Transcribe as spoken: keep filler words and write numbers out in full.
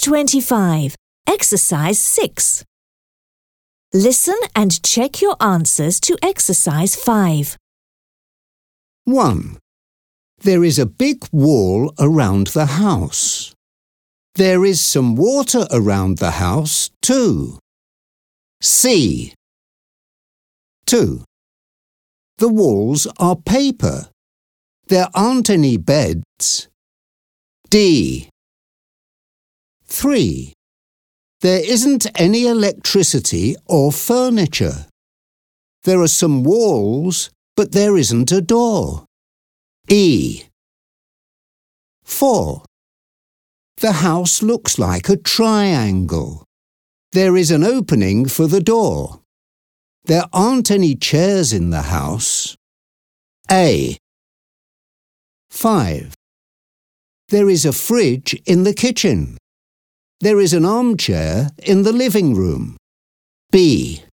twenty-five. Exercise six. Listen and check your answers to exercise five. one. There is a big wall around the house. There is some water around the house too. C. two. The walls are paper. There aren't any beds. D. three. There isn't any electricity or furniture. There are some walls, but there isn't a door. E. four. The house looks like a triangle. There is an opening for the door. There aren't any chairs in the house. A. five. There is a fridge in the kitchen. There is an armchair in the living room. B.